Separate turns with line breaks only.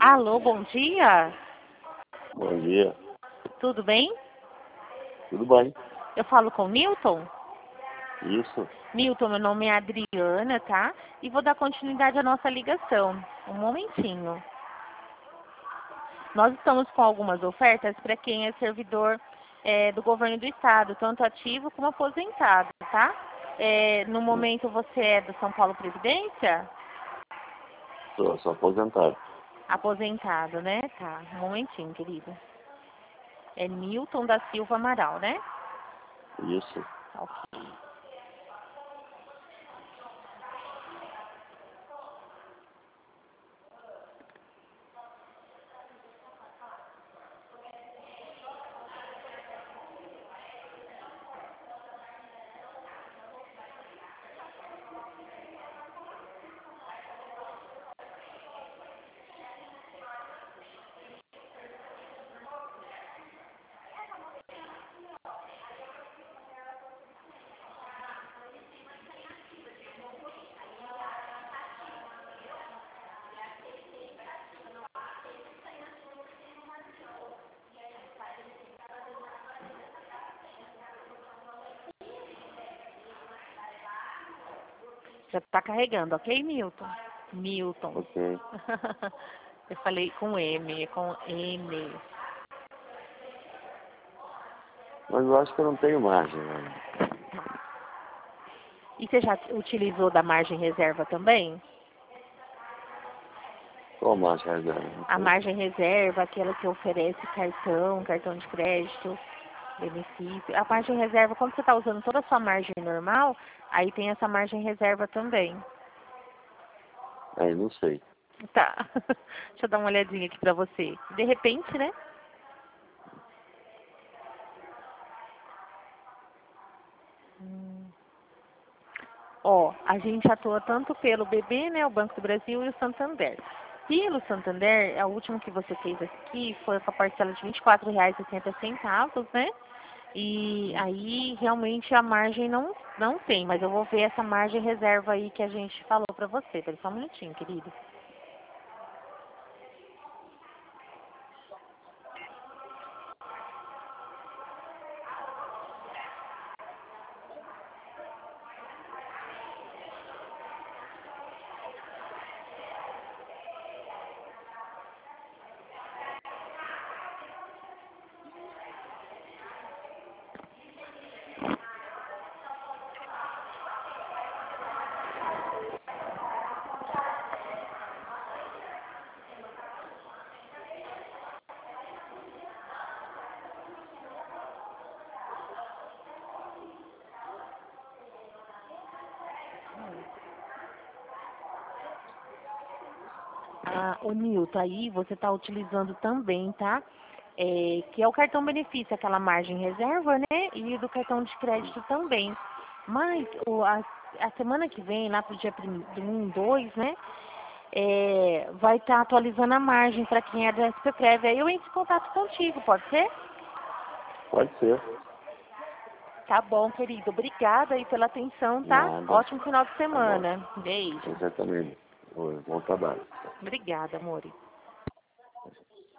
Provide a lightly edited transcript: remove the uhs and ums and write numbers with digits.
Alô, bom dia.
Bom dia.
Tudo bem?
Tudo bem?
Eu falo com o Milton?
Isso.
Milton, meu nome é Adriana, tá? E vou dar continuidade à nossa ligação. Um momentinho. Nós estamos com algumas ofertas para quem é servidor do governo do estado, tanto ativo como aposentado, tá? No momento você é do São Paulo Previdência?
Sou aposentado.
Aposentado, né? Tá, um momentinho, querido. É Milton da Silva Amaral, né?
Isso.
Ok. Já tá carregando, ok, Milton? Milton.
Ok.
Eu falei com M, é com M.
Mas eu acho que eu não tenho margem, né?
E você já utilizou da margem reserva também?
Qual margem reserva?
A margem reserva, aquela que oferece cartão de crédito, benefício. A margem reserva, quando você está usando toda a sua margem normal, aí tem essa margem reserva também.
Aí não sei.
Tá. Deixa eu dar uma olhadinha aqui pra você. De repente, né? Ó, a gente atua tanto pelo BB, né, o Banco do Brasil e o Santander. Pelo Santander, a última que você fez aqui foi com a parcela de R$ 24,80, né? E aí, realmente, a margem não tem, mas eu vou ver essa margem reserva aí que a gente falou pra você. Pera só um minutinho, querido. O Nilton, aí você está utilizando também, tá? Que é o cartão benefício, aquela margem reserva, né? E do cartão de crédito também. Mas a semana que vem, lá pro dia 1, 2, né? Vai estar atualizando a margem para quem é da SP Prévia. Aí eu entro em contato contigo, pode ser?
Pode ser.
Tá bom, querido. Obrigada aí pela atenção, tá?
Nada.
Ótimo final de
Tá bom.
semana. Beijo.
Exatamente. Bom trabalho.
Obrigada, amore.